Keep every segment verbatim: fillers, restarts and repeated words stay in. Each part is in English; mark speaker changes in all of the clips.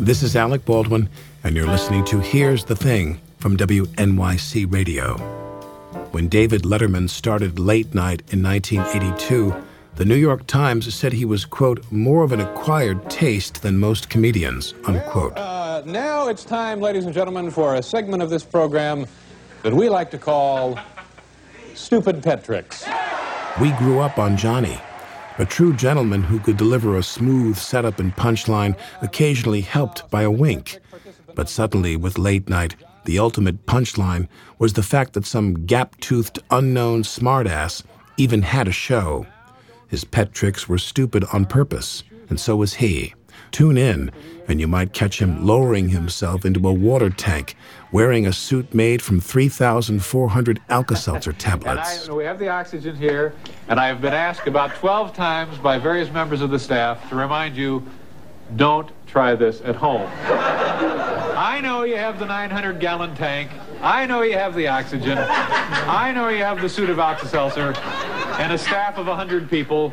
Speaker 1: This is Alec Baldwin, and you're listening to Here's the Thing from W N Y C Radio. When David Letterman started late night in nineteen eighty-two, the New York Times said he was, quote, more of an acquired taste than most comedians, unquote.
Speaker 2: Well, uh, now it's time, ladies and gentlemen, for a segment of this program that we like to call Stupid Pet Tricks.
Speaker 1: We grew up on Johnny, a true gentleman who could deliver a smooth setup and punchline, occasionally helped by a wink. But suddenly, with late night, the ultimate punchline was the fact that some gap-toothed, unknown smartass even had a show. His pet tricks were stupid on purpose, and so was he. Tune in, and you might catch him lowering himself into a water tank, wearing a suit made from three thousand four hundred Alka-Seltzer tablets.
Speaker 2: And I, we have the oxygen here, and I have been asked about twelve times by various members of the staff to remind you, don't try this at home. I know you have the nine hundred gallon tank. I know you have the oxygen. I know you have the suit of Alka-Seltzer and a staff of one hundred people.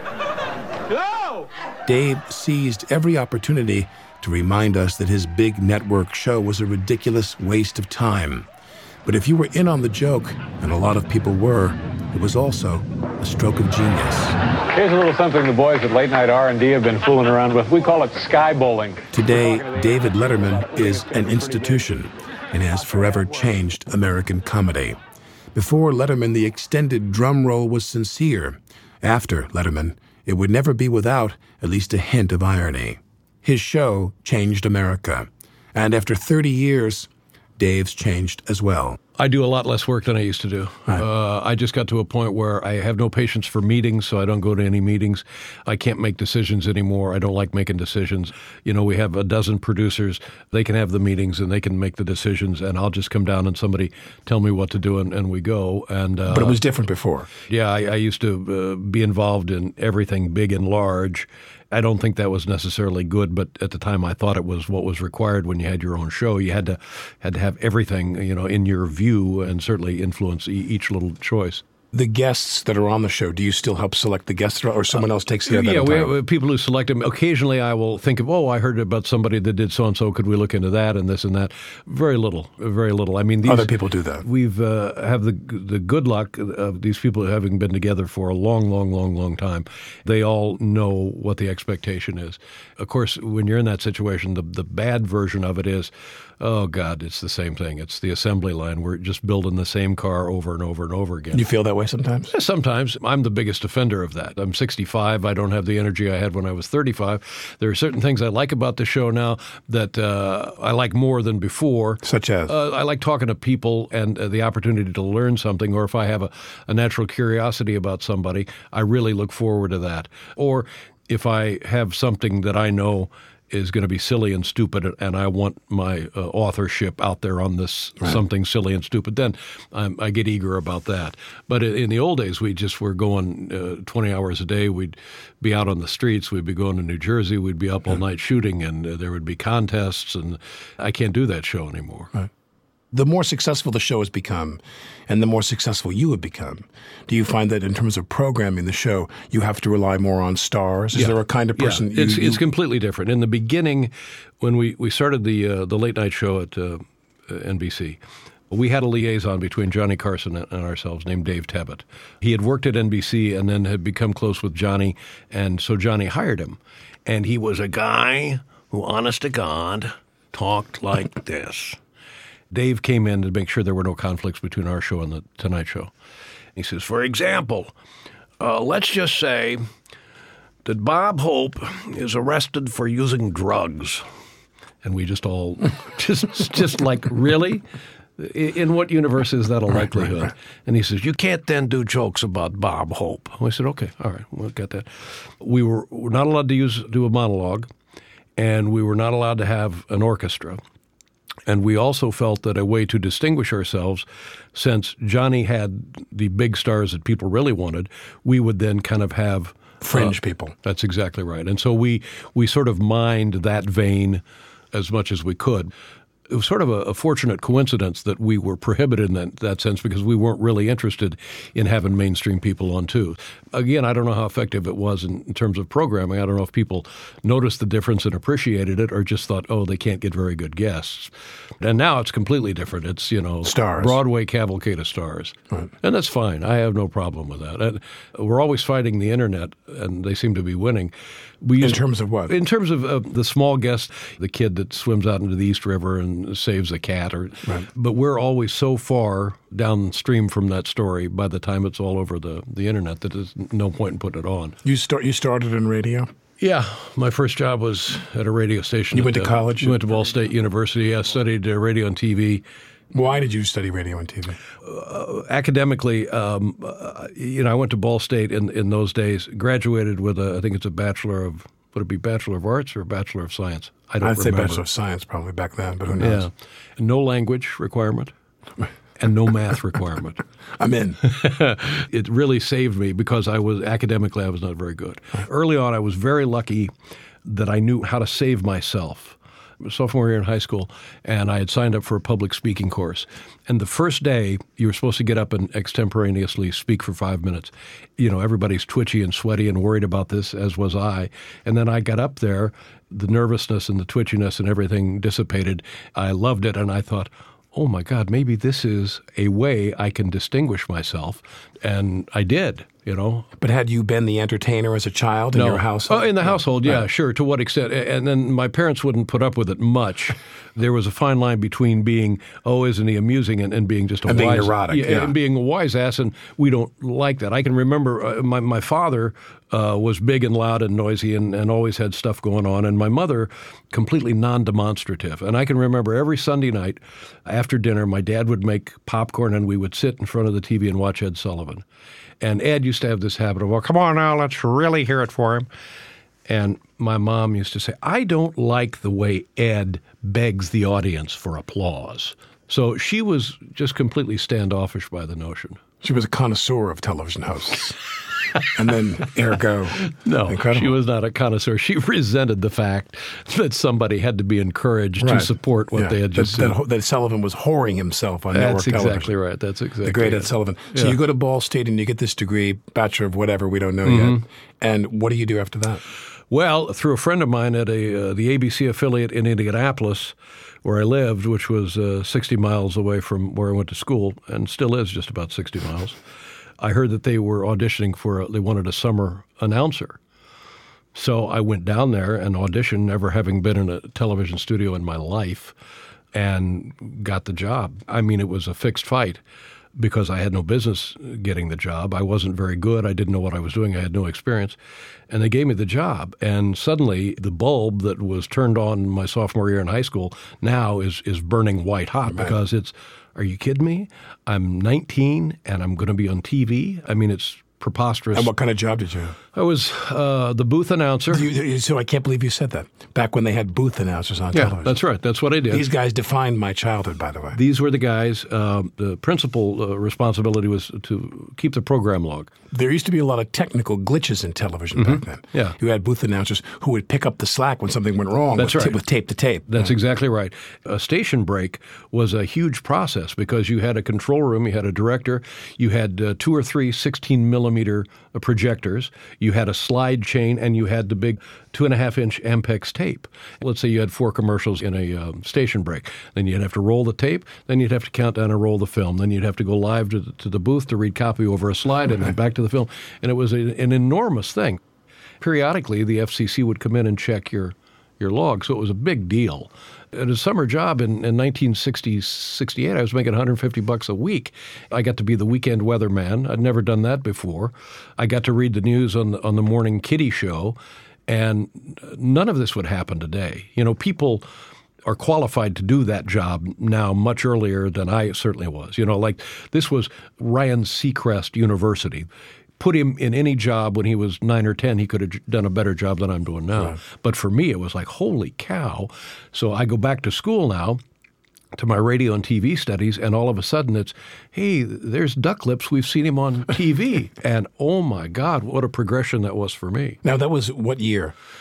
Speaker 2: No!
Speaker 1: Dave seized every opportunity to remind us that his big network show was a ridiculous waste of time. But if you were in on the joke, and a lot of people were, it was also a stroke of genius.
Speaker 2: Here's a little something the boys at Late Night R and D have been fooling around with. We call it sky bowling.
Speaker 1: Today, David Letterman is an institution and has forever changed American comedy. Before Letterman, the extended drum roll was sincere. After Letterman, it would never be without at least a hint of irony. His show changed America. And after thirty years, Dave's changed as well.
Speaker 3: I do a lot less work than I used to do. Right. Uh, I just got to a point where I have no patience for meetings, so I don't go to any meetings. I can't make decisions anymore. I don't like making decisions. You know, we have a dozen producers. They can have the meetings and they can make the decisions, and I'll just come down and somebody tell me what to do, and, and we go. And uh,
Speaker 1: But it was different before.
Speaker 3: Yeah, I, I used to uh, be involved in everything big and large. I don't think that was necessarily good, but at the time I thought it was what was required when you had your own show. You had to had to have everything, you know, in your view and certainly influence e- each little choice.
Speaker 1: The guests that are on the show, do you still help select the guests, or someone else takes care of that?
Speaker 3: Yeah,
Speaker 1: entire...
Speaker 3: we have people who select them. Occasionally I will think of, oh, I heard about somebody that did so-and-so. Could we look into that and this and that? Very little, very little. I mean, these,
Speaker 1: other people do that.
Speaker 3: We've uh, have the the good luck of these people having been together for a long, long, long, long time. They all know what the expectation is. Of course, when you're in that situation, the, the bad version of it is, oh, God, it's the same thing. It's the assembly line. We're just building the same car over and over and over again.
Speaker 1: You feel that way sometimes?
Speaker 3: Sometimes. I'm the biggest offender of that. I'm sixty-five. I don't have the energy I had when I was thirty-five. There are certain things I like about the show now that uh, I like more than before.
Speaker 1: Such as?
Speaker 3: Uh, I like talking to people and uh, the opportunity to learn something, or if I have a, a natural curiosity about somebody, I really look forward to that. Or if I have something that I know is going to be silly and stupid, and I want my uh, authorship out there on this right. something silly and stupid, then I'm, I get eager about that. But in the old days, we just were going uh, twenty hours a day. We'd be out on the streets. We'd be going to New Jersey. We'd be up all night shooting, and uh, there would be contests, and I can't do that show anymore.
Speaker 1: Right. The more successful the show has become, and the more successful you have become, do you find that in terms of programming the show, you have to rely more on stars? Is
Speaker 3: yeah.
Speaker 1: there a kind of person?
Speaker 3: Yeah.
Speaker 1: You,
Speaker 3: it's
Speaker 1: you...
Speaker 3: it's completely different. In the beginning, when we, we started the uh, the late night show at uh, N B C, we had a liaison between Johnny Carson and ourselves named Dave Tebbett. He had worked at N B C and then had become close with Johnny, and so Johnny hired him. And he was a guy who, honest to God, talked like this. Dave came in to make sure there were no conflicts between our show and the Tonight Show. He says, for example, uh, let's just say that Bob Hope is arrested for using drugs. And we just all, just just like, really? In what universe is that a likelihood? Right, right, right. And he says, you can't then do jokes about Bob Hope. And we said, okay, all right, we'll get that. We were, were not allowed to use do a monologue, and we were not allowed to have an orchestra. And we also felt that a way to distinguish ourselves, since Johnny had the big stars that people really wanted, we would then kind of have
Speaker 1: fringe
Speaker 3: uh,
Speaker 1: people.
Speaker 3: That's exactly right. And so we we sort of mined that vein as much as we could. it was sort of a, a fortunate coincidence that we were prohibited in that, that sense because we weren't really interested in having mainstream people on, too. Again, I don't know how effective it was in, in terms of programming. I don't know if people noticed the difference and appreciated it or just thought, oh, they can't get very good guests. And now it's completely different. It's, you know,
Speaker 1: stars.
Speaker 3: Broadway cavalcade of stars.
Speaker 1: Right.
Speaker 3: And that's fine. I have no problem with that. And we're always fighting the Internet, and they seem to be winning. We
Speaker 1: in
Speaker 3: used,
Speaker 1: terms of what?
Speaker 3: In terms of uh, the small guest, the kid that swims out into the East River and saves a cat. Or,
Speaker 1: right.
Speaker 3: But we're always so far downstream from that story by the time it's all over the, the Internet that there's no point in putting it on.
Speaker 1: You start. You started in radio?
Speaker 3: Yeah. My first job was at a radio station.
Speaker 1: You went
Speaker 3: at,
Speaker 1: to college?
Speaker 3: Uh, went to Ball State University. I studied uh, radio and T V.
Speaker 1: Why did you study radio and T V?
Speaker 3: Uh, academically, um, uh, you know, I went to Ball State in, in those days, graduated with a, I think it's a Bachelor of, would it be Bachelor of Arts or Bachelor of Science? I don't
Speaker 1: I'd
Speaker 3: remember.
Speaker 1: say Bachelor of Science probably back then, but who knows?
Speaker 3: Yeah. No language requirement and no math requirement.
Speaker 1: I'm in.
Speaker 3: It really saved me because I was, academically, I was not very good. Early on, I was very lucky that I knew how to save myself. Sophomore year in high school, and I had signed up for a public speaking course. And the first day, you were supposed to get up and extemporaneously speak for five minutes. You know, everybody's twitchy and sweaty and worried about this, as was I. And then I got up there, the nervousness and the twitchiness and everything dissipated. I loved it, and I thought, oh my God, maybe this is a way I can distinguish myself. And I did, you know.
Speaker 1: But had you been the entertainer as a child in
Speaker 3: No.
Speaker 1: your household?
Speaker 3: Oh, in the household, yeah,
Speaker 1: Right.
Speaker 3: sure. To what extent? And then my parents wouldn't put up with it much. There was a fine line between being, oh, isn't he amusing, and, and being just a
Speaker 1: And being
Speaker 3: wise,
Speaker 1: neurotic, yeah.
Speaker 3: and being a wise ass. And we don't like that. I can remember uh, my my father uh, was big and loud and noisy, and, and always had stuff going on. And my mother, completely non-demonstrative. And I can remember every Sunday night after dinner, my dad would make popcorn, and we would sit in front of the T V and watch Ed Sullivan. And Ed used to have this habit of, well, come on now, let's really hear it for him. And my mom used to say, I don't like the way Ed begs the audience for applause. So she was just completely standoffish by the notion.
Speaker 1: She was a connoisseur of television hosts. And then, ergo,
Speaker 3: No,
Speaker 1: incredible.
Speaker 3: she was not a connoisseur. She resented the fact that somebody had to be encouraged
Speaker 1: Right.
Speaker 3: to support what
Speaker 1: Yeah.
Speaker 3: they had just
Speaker 1: that,
Speaker 3: said.
Speaker 1: that, that Sullivan was whoring himself on network
Speaker 3: That's
Speaker 1: television.
Speaker 3: exactly right. That's exactly
Speaker 1: The great
Speaker 3: it.
Speaker 1: Ed Sullivan. So
Speaker 3: Yeah.
Speaker 1: you go to Ball State and you get this degree, Bachelor of whatever, we don't know
Speaker 3: Mm-hmm.
Speaker 1: yet. And what do you do after that?
Speaker 3: Well, through a friend of mine at a uh, the A B C affiliate in Indianapolis, where I lived, which was uh, sixty miles away from where I went to school, and still is just about sixty miles, I heard that they were auditioning for, a, they wanted a summer announcer. So I went down there and auditioned, never having been in a television studio in my life, and got the job. I mean, it was a fixed fight because I had no business getting the job. I wasn't very good. I didn't know what I was doing. I had no experience. And they gave me the job. And suddenly the bulb that was turned on my sophomore year in high school now is is burning white hot
Speaker 1: Right.
Speaker 3: because it's, are you kidding me? I'm nineteen and I'm going to be on T V? I mean, it's preposterous.
Speaker 1: And what kind of job did you have?
Speaker 3: I was uh, the booth announcer.
Speaker 1: You, you, so I can't believe you said that. Back when they had booth announcers on
Speaker 3: Yeah,
Speaker 1: television.
Speaker 3: that's right. That's what I did.
Speaker 1: These guys defined my childhood, by the way.
Speaker 3: These were the guys. Uh, the principal uh, responsibility was to keep the program log.
Speaker 1: There used to be a lot of technical glitches in television back then.
Speaker 3: Yeah.
Speaker 1: You had booth announcers who would pick up the slack when something went wrong
Speaker 3: That's
Speaker 1: with,
Speaker 3: right.
Speaker 1: with tape to tape.
Speaker 3: That's exactly right. A station break was a huge process because you had a control room, you had a director, you had uh, two or three sixteen millimeter projectors, you had a slide chain, and you had the big two and a half inch Ampex tape. Let's say you had four commercials in a um, station break. Then you'd have to roll the tape, then you'd have to count down and roll the film. Then you'd have to go live to the, to the booth to read copy over a slide and then back to the film. And it was a, an enormous thing. Periodically, the F C C would come in and check your, your log, so it was a big deal. At a summer job in, in nineteen sixty, sixty-eight, I was making one hundred fifty bucks a week. I got to be the weekend weatherman. I'd never done that before. I got to read the news on the, on the morning kiddie show, and none of this would happen today. You know, people are qualified to do that job now much earlier than I certainly was. You know, like this was Ryan Seacrest University. Put him in any job when he was nine or ten, he could have done a better job than I'm doing now. Right. But for me, it was like, holy cow. So I go back to school now to my radio and T V studies, and all of a sudden it's, hey, there's Duck Lips. We've seen him on T V. And oh, my God, what a progression that was for me.
Speaker 1: Now, that was what year?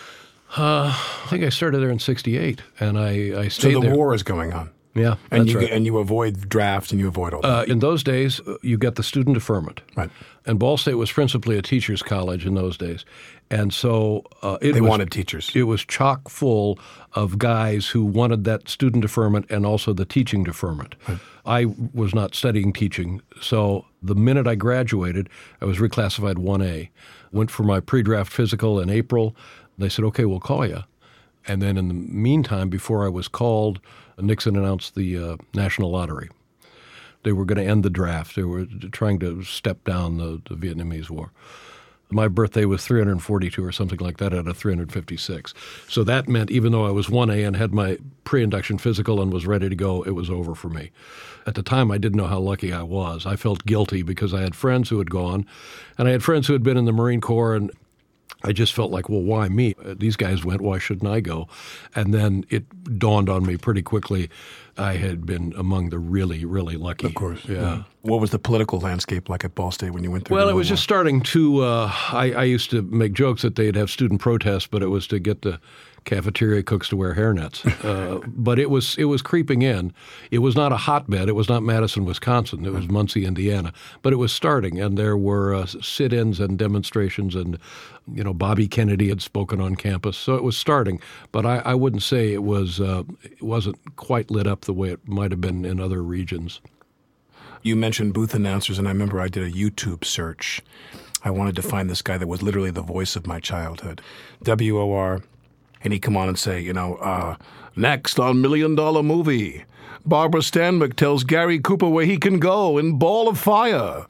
Speaker 3: Uh, I think I started there in sixty-eight, and I, I stayed
Speaker 1: So the
Speaker 3: there.
Speaker 1: war is going on.
Speaker 3: Yeah,
Speaker 1: And
Speaker 3: that's
Speaker 1: you
Speaker 3: right.
Speaker 1: and you avoid drafts and you avoid all that.
Speaker 3: Uh, in those days, uh, you get the student deferment.
Speaker 1: Right.
Speaker 3: And Ball State was principally a teacher's college in those days. And so uh, it
Speaker 1: They
Speaker 3: was,
Speaker 1: wanted teachers.
Speaker 3: It was chock full of guys who wanted that student deferment and also the teaching deferment. Right. I was not studying teaching. So the minute I graduated, I was reclassified one A. Went for my pre-draft physical in April. They said, okay, we'll call you. And then in the meantime, before I was called, Nixon announced the uh, National Lottery. They were going to end the draft. They were trying to step down the, the Vietnamese War. My birthday was three hundred forty-two or something like that out of three hundred fifty-six. So that meant even though I was one A and had my pre-induction physical and was ready to go, it was over for me. At the time, I didn't know how lucky I was. I felt guilty because I had friends who had gone, and I had friends who had been in the Marine Corps, and I just felt like, well, why me? These guys went, why shouldn't I go? And then it dawned on me pretty quickly I had been among the really, really lucky.
Speaker 1: Of course.
Speaker 3: Yeah.
Speaker 1: yeah. What was the political landscape like at Ball State when you went there?
Speaker 3: Well, it was just starting to, uh, I, I used to make jokes that they'd have student protests, but it was to get the cafeteria cooks to wear hairnets. Uh, but it was it was creeping in. It was not a hotbed. It was not Madison, Wisconsin. It was Muncie, Indiana. But it was starting, and there were uh, sit-ins and demonstrations, and you know Bobby Kennedy had spoken on campus, so it was starting. But I, I wouldn't say it was uh, it wasn't quite lit up the way it might have been in other regions.
Speaker 1: You mentioned booth announcers, and I remember I did a YouTube search. I wanted to find this guy that was literally the voice of my childhood, W O R. And he'd come on and say, you know, uh, next on Million Dollar Movie, Barbara Stanwyck tells Gary Cooper where he can go in Ball of Fire.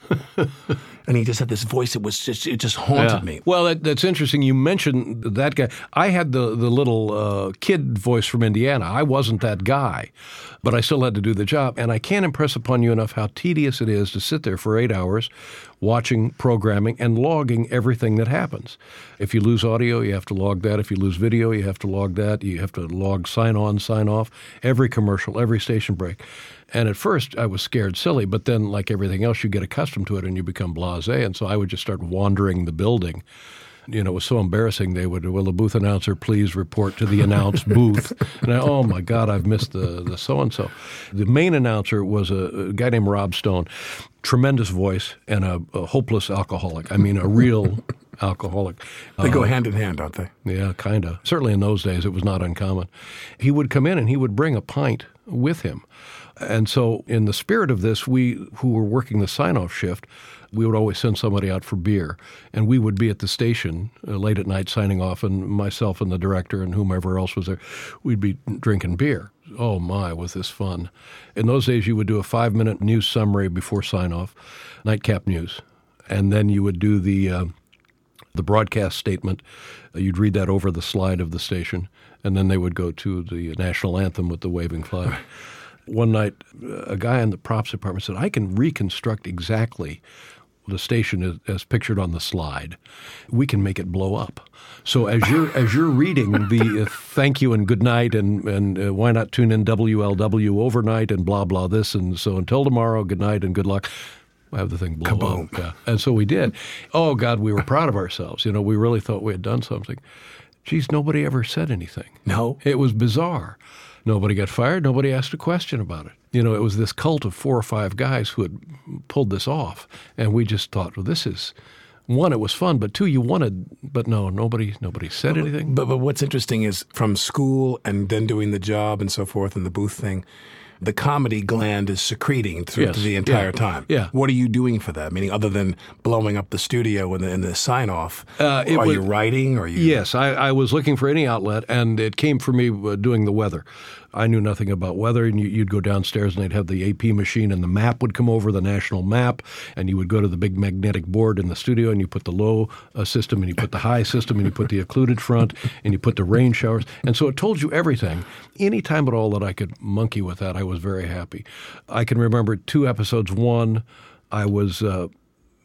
Speaker 1: And he just had this voice. It was just, it just haunted
Speaker 3: Yeah.
Speaker 1: me.
Speaker 3: Well, that, that's interesting. You mentioned that guy. I had the, the little uh, kid voice from Indiana. I wasn't that guy, but I still had to do the job. And I can't impress upon you enough how tedious it is to sit there for eight hours watching programming and logging everything that happens. If you lose audio, you have to log that. If you lose video, you have to log that. You have to log sign on, sign off, every commercial, every station break. And at first, I was scared silly, but then, like everything else, you get accustomed to it and you become blasé. And so I would just start wandering the building. You know, it was so embarrassing. They would, will the booth announcer please report to the announced booth? And I, oh, my God, I've missed the, the so-and-so. The main announcer was a, a guy named Rob Stone, tremendous voice and a, a hopeless alcoholic. I mean, a real alcoholic.
Speaker 1: They
Speaker 3: Uh,
Speaker 1: go hand in hand, don't they?
Speaker 3: Yeah, kind of. Certainly in those days, it was not uncommon. He would come in and he would bring a pint with him. And so in the spirit of this, we who were working the sign-off shift, we would always send somebody out for beer. And we would be at the station uh, late at night signing off, and myself and the director and whomever else was there, we'd be drinking beer. Oh, my, was this fun. In those days, you would do a five-minute news summary before sign-off, nightcap news. And then you would do the uh, the broadcast statement. Uh, you'd read that over the slide of the station, and then they would go to the national anthem with the waving flag. One night, a guy in the props department said, I can reconstruct exactly the station as, as pictured on the slide. We can make it blow up. So as you're as you're reading the uh, thank you and good night and, and uh, why not tune in W L W overnight and blah, blah, this, and so until tomorrow, good night and good luck. We'll have the thing blow
Speaker 1: Kaboom.
Speaker 3: up. Yeah. And so we did. Oh, God, we were proud of ourselves. You know, we really thought we had done something. Geez, nobody ever said anything.
Speaker 1: No.
Speaker 3: It was bizarre. Nobody got fired. Nobody asked a question about it. You know, it was this cult of four or five guys who had pulled this off. And we just thought, well, this is, one, it was fun, but two, you wanted, but no, nobody nobody said anything.
Speaker 1: But, but what's interesting is from school and then doing the job and so forth and the booth thing, the comedy gland is secreting through
Speaker 3: Yes.
Speaker 1: the entire
Speaker 3: Yeah.
Speaker 1: time.
Speaker 3: Yeah.
Speaker 1: What are you doing for that? Meaning, other than blowing up the studio and the, and the sign-off,
Speaker 3: Uh, it
Speaker 1: are
Speaker 3: was-
Speaker 1: you writing? Or are you?
Speaker 3: Yes, I, I was looking for any outlet, and it came for me uh, doing the weather. I knew nothing about weather, and you, you'd go downstairs, and they'd have the A P machine, and the map would come over, the national map, and you would go to the big magnetic board in the studio, and you put the low uh, system, and you put the high system, and you put the occluded front, and you put the rain showers. And so it told you everything. Any time at all that I could monkey with that, I was very happy. I can remember two episodes. One, I was uh,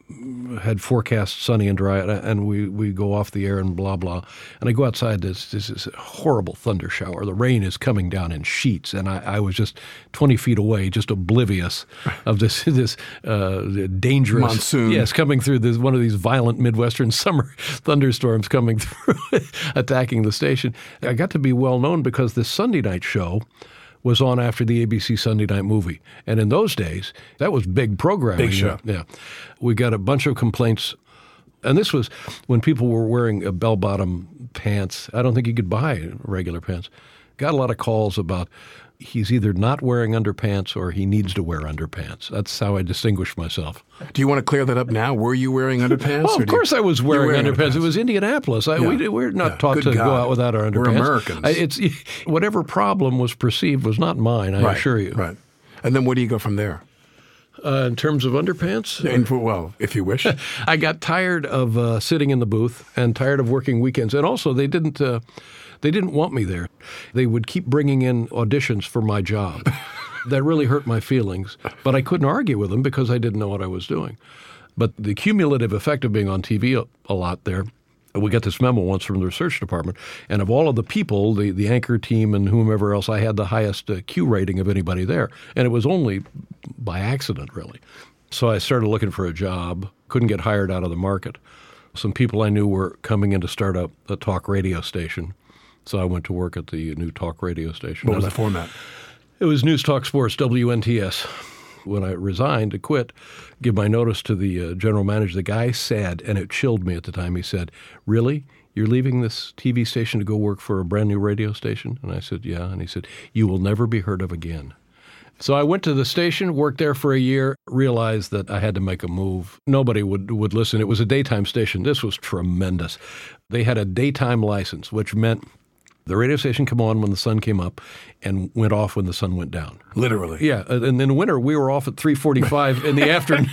Speaker 3: had forecast sunny and dry, and we, we go off the air and blah, blah. And I go outside, this, this is a horrible thunder shower. The rain is coming down in sheets, and I, I was just twenty feet away, just oblivious of this this uh, dangerous
Speaker 1: monsoon.
Speaker 3: Yes, coming through this, one of these violent Midwestern summer thunderstorms coming through, attacking the station. I got to be well known because this Sunday night show was on after the A B C Sunday Night Movie. And in those days, that was big programming.
Speaker 1: Big show.
Speaker 3: Yeah. We got a bunch of complaints. And this was when people were wearing a bell-bottom pants. I don't think you could buy regular pants. Got a lot of calls about he's either not wearing underpants or he needs to wear underpants. That's how I distinguish myself.
Speaker 1: Do you want to clear that up now? Were you wearing underpants?
Speaker 3: Well, of course
Speaker 1: you,
Speaker 3: I was wearing,
Speaker 1: wearing
Speaker 3: underpants.
Speaker 1: underpants.
Speaker 3: It was Indianapolis. I,
Speaker 1: Yeah.
Speaker 3: we, we're not
Speaker 1: Yeah.
Speaker 3: taught
Speaker 1: Good
Speaker 3: to
Speaker 1: God.
Speaker 3: go out without our underpants.
Speaker 1: We're Americans.
Speaker 3: I, it's whatever problem was perceived was not mine, I
Speaker 1: right,
Speaker 3: assure you.
Speaker 1: Right. And then where do you go from there?
Speaker 3: Uh, in terms of underpants?
Speaker 1: And for, well, if you wish.
Speaker 3: I got tired of uh, sitting in the booth and tired of working weekends. And also, they didn't uh, they didn't want me there. They would keep bringing in auditions for my job. That really hurt my feelings. But I couldn't argue with them because I didn't know what I was doing. But the cumulative effect of being on T V a, a lot there, we got this memo once from the research department, and of all of the people, the, the anchor team and whomever else, I had the highest uh, Q rating of anybody there. And it was only by accident, really. So I started looking for a job, couldn't get hired out of the market. Some people I knew were coming in to start up a talk radio station. So I went to work at the new talk radio station.
Speaker 1: What was
Speaker 3: And
Speaker 1: the format?
Speaker 3: It was News Talk Sports, W N T S. When I resigned to quit, give my notice to the uh, general manager, the guy said, and it chilled me at the time, he said, "Really? You're leaving this T V station to go work for a brand new radio station?" And I said, "Yeah." And he said, "You will never be heard of again." So I went to the station, worked there for a year, realized that I had to make a move. Nobody would, would listen. It was a daytime station. This was tremendous. They had a daytime license, which meant the radio station came on when the sun came up and went off when the sun went down.
Speaker 1: Literally.
Speaker 3: Yeah, and in winter, we were off at three forty-five in the afternoon.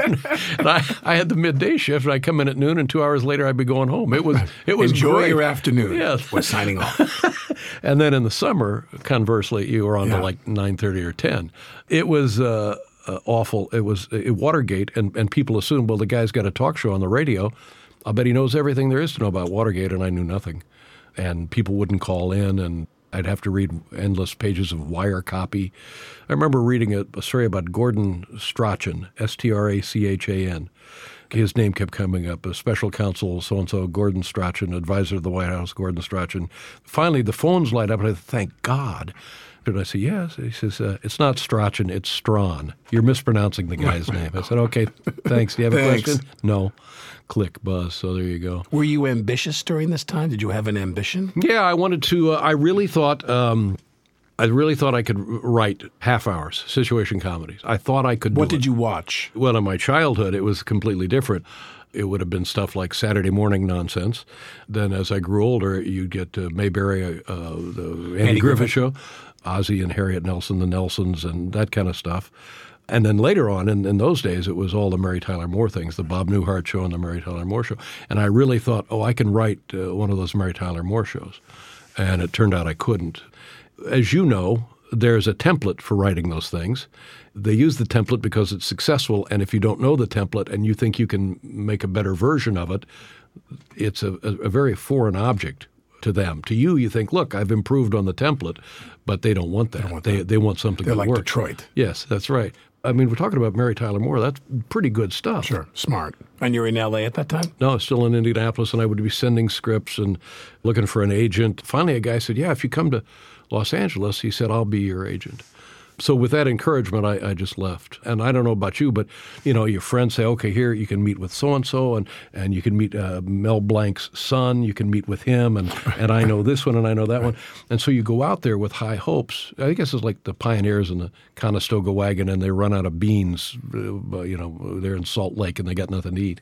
Speaker 3: And I, I had the midday shift, and I'd come in at noon, and two hours later, I'd be going home. It was it was
Speaker 1: Enjoy
Speaker 3: great.
Speaker 1: your afternoon.
Speaker 3: Yeah.
Speaker 1: We're signing off.
Speaker 3: And then in the summer, conversely, you were on
Speaker 1: Yeah.
Speaker 3: to like nine thirty or ten. It was uh, uh, awful. It was uh, Watergate, and, and people assumed, well, the guy's got a talk show on the radio. I'll bet he knows everything there is to know about Watergate, and I knew nothing. And people wouldn't call in, and I'd have to read endless pages of wire copy. I remember reading a, a story about Gordon Strachan, S T R A C H A N. His name kept coming up, a special counsel, so-and-so, Gordon Strachan, advisor of the White House, Gordon Strachan. Finally, the phones light up, and I thought, thank God. And I said, yes. He says, uh, it's not Strachan, it's Strawn. You're mispronouncing the guy's name. I said, okay, thanks. Do you have a
Speaker 1: Thanks.
Speaker 3: question? No. Click, buzz. So there you go.
Speaker 1: Were you ambitious during this time? Did you have an ambition?
Speaker 3: Yeah, I wanted to. Uh, I really thought. Um, I really thought I could write half hours situation comedies. I thought I could.
Speaker 1: What
Speaker 3: do
Speaker 1: did
Speaker 3: it.
Speaker 1: you watch?
Speaker 3: Well, in my childhood, it was completely different. It would have been stuff like Saturday morning nonsense. Then, as I grew older, you'd get uh, Mayberry, uh, the Andy,
Speaker 1: Andy
Speaker 3: Griffith
Speaker 1: Griffith.
Speaker 3: Show, Ozzie and Harriet Nelson, the Nelsons, and that kind of stuff. And then later on, in, in those days, it was all the Mary Tyler Moore things, the Bob Newhart Show and the Mary Tyler Moore Show. And I really thought, oh, I can write uh, one of those Mary Tyler Moore shows. And it turned out I couldn't. As you know, there's a template for writing those things. They use the template because it's successful, and if you don't know the template and you think you can make a better version of it, it's a, a, a very foreign object to them. To you, you think, look, I've improved on the template, but they don't want that. They,
Speaker 1: don't want
Speaker 3: they,
Speaker 1: that.
Speaker 3: they want something
Speaker 1: They're
Speaker 3: that
Speaker 1: like
Speaker 3: works.
Speaker 1: Detroit.
Speaker 3: Yes, that's right. I mean, we're talking about Mary Tyler Moore. That's pretty good stuff.
Speaker 1: Sure, smart. And you're in L A at that time?
Speaker 3: No, still in Indianapolis, and I would be sending scripts and looking for an agent. Finally, a guy said, yeah, if you come to Los Angeles, he said, I'll be your agent. So with that encouragement, I, I just left. And I don't know about you, but, you know, your friends say, okay, here, you can meet with so-and-so, and, and you can meet uh, Mel Blanc's son, you can meet with him, and, and I know this one, and I know that one. And so you go out there with high hopes. I guess it's like the pioneers in the Conestoga wagon, and they run out of beans, uh, you know, they're in Salt Lake, and they got nothing to eat.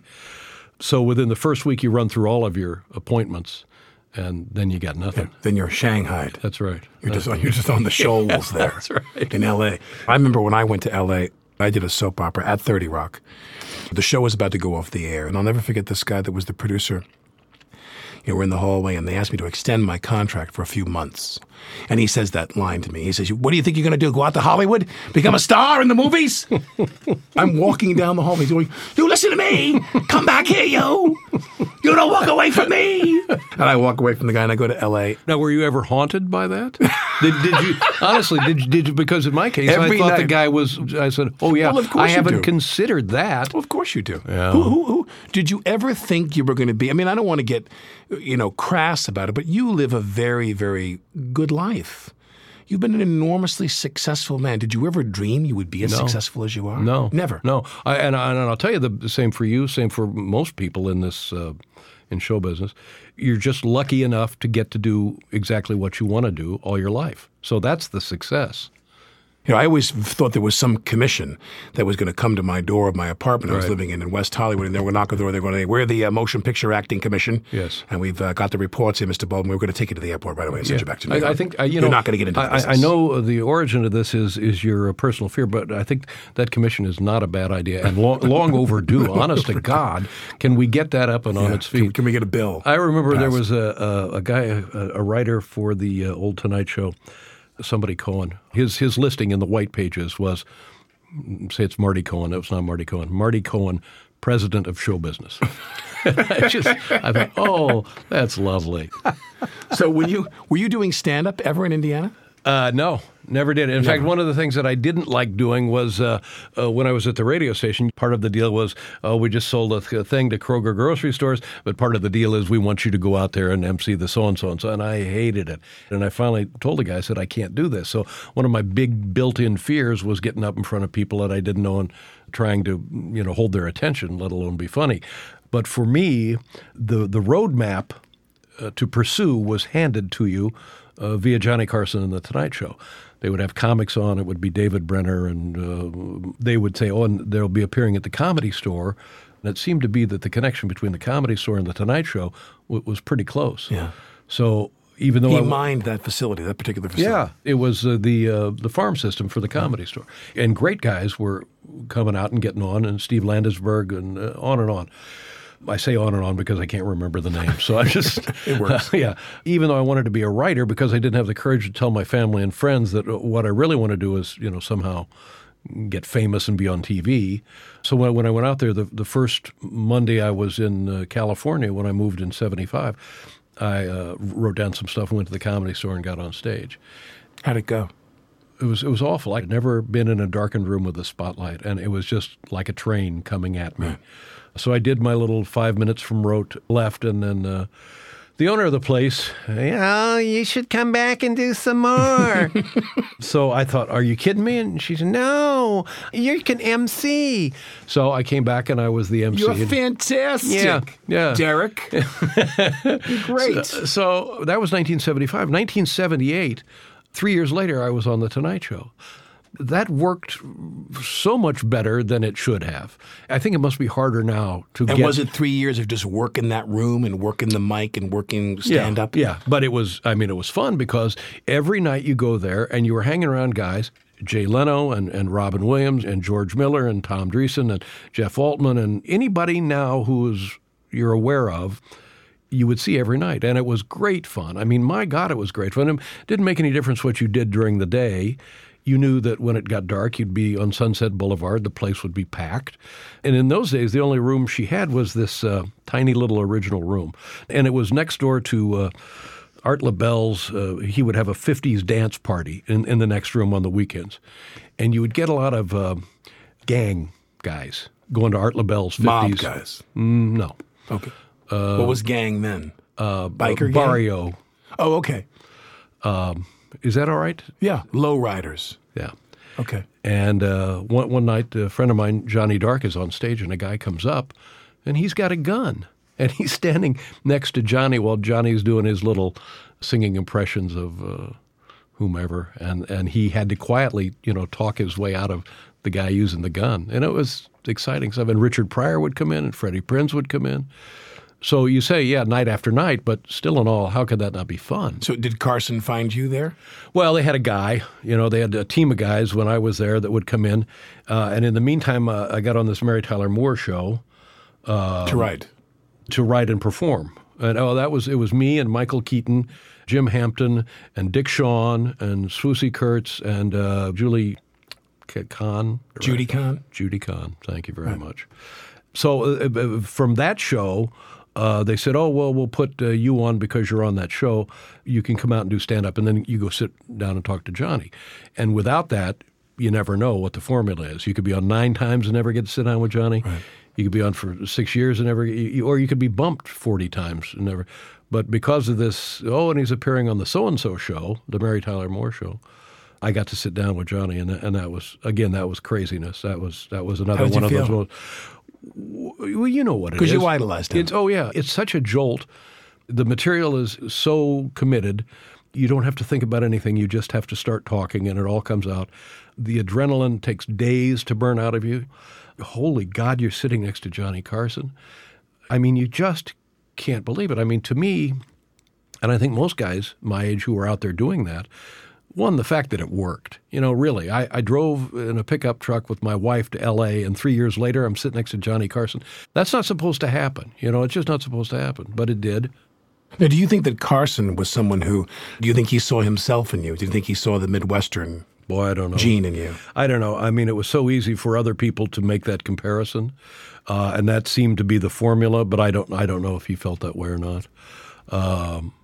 Speaker 3: So within the first week, you run through all of your appointments, and then you got nothing.
Speaker 1: Then you're Shanghaied.
Speaker 3: That's right.
Speaker 1: You're just, you're just on the shoals there.
Speaker 3: That's right.
Speaker 1: In L A. I remember when I went to L A, I did a soap opera at thirty Rock. The show was about to go off the air, and I'll never forget this guy that was the producer. You know, we're in the hallway, and they asked me to extend my contract for a few months. And he says that line to me. He says, what do you think you're going to do? Go out to Hollywood? Become a star in the movies? I'm walking down the hall. He's going, you listen to me. Come back here, you. You don't walk away from me. And I walk away from the guy, and I go to L A.
Speaker 3: Now, were you ever haunted by that? did, did you, honestly, did you, did you, because in my case,
Speaker 1: Every
Speaker 3: I thought
Speaker 1: night.
Speaker 3: the guy was, I said, oh, yeah,
Speaker 1: Well, of course
Speaker 3: I
Speaker 1: you
Speaker 3: haven't
Speaker 1: do.
Speaker 3: considered that.
Speaker 1: Well, of course you do.
Speaker 3: Yeah.
Speaker 1: Who, who, who, did you ever think you were going to be? I mean, I don't want to get, you know, crass about it, but you live a very, very good life. You've been an enormously successful man. Did you ever dream you would be as
Speaker 3: No.
Speaker 1: successful as you are?
Speaker 3: No.
Speaker 1: Never.
Speaker 3: No. I, and, I, and I'll tell you the, the same for you, same for most people in this, uh, in show business. You're just lucky enough to get to do exactly what you want to do all your life. So that's the success.
Speaker 1: You know, I always thought there was some commission that was going to come to my door of my apartment I was
Speaker 3: Right.
Speaker 1: living in in West Hollywood, and they would knock on the door. They're going to say, we're the uh, Motion Picture Acting Commission.
Speaker 3: Yes.
Speaker 1: And we've uh, got the reports here, Mister Baldwin. We're going to take you to the airport right away and send you back to New York.
Speaker 3: I, I think uh, you
Speaker 1: You're
Speaker 3: know,
Speaker 1: not going to get into the
Speaker 3: I,
Speaker 1: business.
Speaker 3: I know the origin of this is is your uh, personal fear, but I think that commission is not a bad idea and long, long overdue. Honest to God, can we get that up and on
Speaker 1: Yeah.
Speaker 3: its
Speaker 1: Can,
Speaker 3: feet?
Speaker 1: can we get a bill?
Speaker 3: I remember there
Speaker 1: passed?
Speaker 3: was a, a, a guy, a, a writer for the uh, old Tonight Show, somebody Cohen. His his listing in the white pages was, say it's Marty Cohen. It was not Marty Cohen. Marty Cohen, president of show business. I just, I thought, oh, that's lovely.
Speaker 1: So when you were you doing stand-up ever in Indiana?
Speaker 3: Uh, no, never did. In fact, one of the things that I didn't like doing was uh, uh, when I was at the radio station, part of the deal was, oh, we just sold a, th- a thing to Kroger grocery stores, but part of the deal is we want you to go out there and emcee the so-and-so and so, and I hated it. And I finally told the guy, I said, I can't do this. So one of my big built-in fears was getting up in front of people that I didn't know and trying to, you know, hold their attention, let alone be funny. But for me, the, the roadmap uh, to pursue was handed to you Uh, via Johnny Carson and The Tonight Show. They would have comics on. It would be David Brenner, and uh, they would say, oh, and they'll be appearing at the Comedy Store. And it seemed to be that the connection between the Comedy Store and The Tonight Show w- was pretty close.
Speaker 1: Yeah.
Speaker 3: So even though
Speaker 1: He
Speaker 3: I,
Speaker 1: mined that facility, that particular facility.
Speaker 3: yeah, it was uh, the uh, the farm system for the Comedy Store. And great guys were coming out and getting on, and Steve Landesberg, and uh, on and on. I say on and on because I can't remember the name. So I just,
Speaker 1: It works.
Speaker 3: Uh, yeah. Even though I wanted to be a writer, because I didn't have the courage to tell my family and friends that what I really want to do is, you know, somehow get famous and be on T V. So when, when I went out there, the, the first Monday I was in uh, California when I moved in seventy-five, I uh, wrote down some stuff and went to the Comedy Store and got on stage.
Speaker 1: How'd it go?
Speaker 3: It was it was awful. I'd never been in a darkened room with a spotlight, and it was just like a train coming at me. Right. So I did my little five minutes from rote left, and then uh, the owner of the place, oh, you should come back and do some more. So I thought, are you kidding me? And she said, no, you can M C. So I came back and I was the M C.
Speaker 1: You're fantastic.
Speaker 3: Yeah, yeah.
Speaker 1: Derek. You're great.
Speaker 3: So, so that was nineteen seventy-five. nineteen seventy-eight, three years later, I was on The Tonight Show. That worked so much better than it should have. I think it must be harder now to
Speaker 1: And
Speaker 3: get...
Speaker 1: was it three years of just working that room and working the mic and working stand-up?
Speaker 3: Yeah, yeah, but it was, I mean, it was fun because every night you go there and you were hanging around guys, Jay Leno and, and Robin Williams and George Miller and Tom Dreesen and Jeff Altman and anybody now who is you're aware of, you would see every night. And it was great fun. I mean, my God, it was great fun. It didn't make any difference what you did during the day. You knew that when it got dark, you'd be on Sunset Boulevard. The place would be packed. And in those days, the only room she had was this uh, tiny little original room. And it was next door to uh, Art LaBelle's. Uh, he would have a fifties dance party in, in the next room on the weekends. And you would get a lot of uh, gang guys going to Art LaBelle's fifties.
Speaker 1: Mob guys.
Speaker 3: Mm, no.
Speaker 1: Okay. Uh, what was gang then?
Speaker 3: Uh,
Speaker 1: Biker gang?
Speaker 3: Barrio.
Speaker 1: Oh, okay.
Speaker 3: Um, is that all right?
Speaker 1: Yeah. Low riders.
Speaker 3: Yeah.
Speaker 1: Okay.
Speaker 3: And uh, one, one night, a friend of mine, Johnny Dark, is on stage, and a guy comes up, and he's got a gun. And he's standing next to Johnny while Johnny's doing his little singing impressions of uh, whomever. And, and he had to quietly, you know, talk his way out of the guy using the gun. And it was exciting stuff. And Richard Pryor would come in, and Freddie Prinze would come in. So you say, yeah, night after night, but still in all, how could that not be fun?
Speaker 1: So did Carson find you there?
Speaker 3: Well, they had a guy, you know, they had a team of guys when I was there that would come in. Uh, and in the meantime, uh, I got on this Mary Tyler Moore show.
Speaker 1: Uh, to write.
Speaker 3: To write and perform. And oh, that was it was me and Michael Keaton, Jim Hampton, and Dick Shawn, and Swoosie Kurtz, and uh, Julie Kahn.
Speaker 1: Judy Kahn?
Speaker 3: Judy Kahn. Thank you very right. much. So uh, from that show, uh, they said, oh, well, we'll put uh, you on because you're on that show. You can come out and do stand-up, and then you go sit down and talk to Johnny. And without that, you never know what the formula is. You could be on nine times and never get to sit down with Johnny.
Speaker 1: Right.
Speaker 3: You could be on for six years and never, or you could be bumped forty times and never. But because of this, oh, and he's appearing on the so-and-so show, the Mary Tyler Moore Show, I got to sit down with Johnny, and and that was, again, that was craziness. That was that was another one of
Speaker 1: feel?
Speaker 3: those. Well, you know what it is.
Speaker 1: Because you idolized him.
Speaker 3: It's, oh, yeah. It's such a jolt. The material is so committed. You don't have to think about anything. You just have to start talking, and it all comes out. The adrenaline takes days to burn out of you. Holy God, you're sitting next to Johnny Carson. I mean, you just can't believe it. I mean, to me, and I think most guys my age who are out there doing that, one, the fact that it worked. You know, really, I, I drove in a pickup truck with my wife to L A, and three years later, I'm sitting next to Johnny Carson. That's not supposed to happen. You know, it's just not supposed to happen, but it did.
Speaker 1: Now, do you think that Carson was someone who, do you think he saw himself in you? Do you think he saw the Midwestern
Speaker 3: Boy, I don't know.
Speaker 1: gene in you?
Speaker 3: I don't know. I mean, it was so easy for other people to make that comparison, uh, and that seemed to be the formula, but I don't I don't know if he felt that way or not. Um,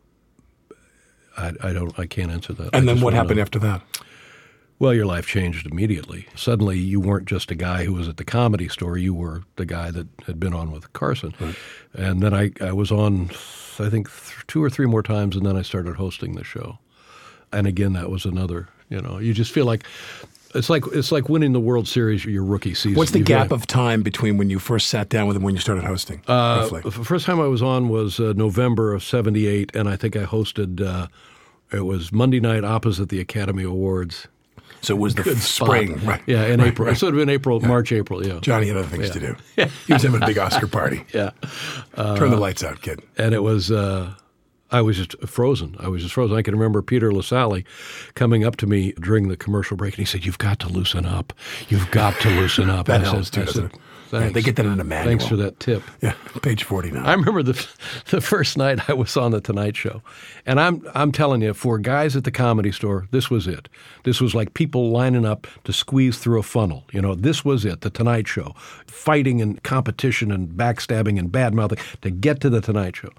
Speaker 3: I, I don't. I can't answer that.
Speaker 1: And
Speaker 3: I
Speaker 1: then what happened
Speaker 3: know.
Speaker 1: after that?
Speaker 3: Well, your life changed immediately. Suddenly, you weren't just a guy who was at the Comedy Store. You were the guy that had been on with Carson. Right. And then I, I was on, I think, th- two or three more times, and then I started hosting the show. And again, that was another, you know, you just feel like it's like it's like winning the World Series your rookie season.
Speaker 1: What's the
Speaker 3: you
Speaker 1: gap
Speaker 3: really,
Speaker 1: of time between when you first sat down with him and when you started hosting,
Speaker 3: uh,
Speaker 1: roughly?
Speaker 3: The first time I was on was uh, November of seventy-eight, and I think I hosted, uh, it was Monday night opposite the Academy Awards.
Speaker 1: So it was the
Speaker 3: Good
Speaker 1: spring,
Speaker 3: spot.
Speaker 1: right?
Speaker 3: Yeah, in
Speaker 1: right,
Speaker 3: April.
Speaker 1: Right.
Speaker 3: So it would have been April, yeah. March, April, yeah.
Speaker 1: Johnny had other things
Speaker 3: yeah.
Speaker 1: to do.
Speaker 3: Yeah.
Speaker 1: He was having a big Oscar party.
Speaker 3: Yeah. Uh,
Speaker 1: Turn the lights out, kid.
Speaker 3: And it was, uh, I was just frozen. I was just frozen. I can remember Peter LaSalle coming up to me during the commercial break, and he said, "You've got to loosen up. You've got to loosen up."
Speaker 1: That
Speaker 3: I
Speaker 1: helps,
Speaker 3: said,
Speaker 1: too,
Speaker 3: I
Speaker 1: doesn't
Speaker 3: said,
Speaker 1: it?
Speaker 3: Thanks.
Speaker 1: Yeah, they get that in a manual.
Speaker 3: Thanks for that tip.
Speaker 1: Yeah, page forty-nine.
Speaker 3: I remember the the first night I was on the Tonight Show, and I'm I'm telling you, for guys at the Comedy Store, this was it. This was like people lining up to squeeze through a funnel. You know, this was it. The Tonight Show, fighting and competition and backstabbing and bad mouthing to get to the Tonight Show.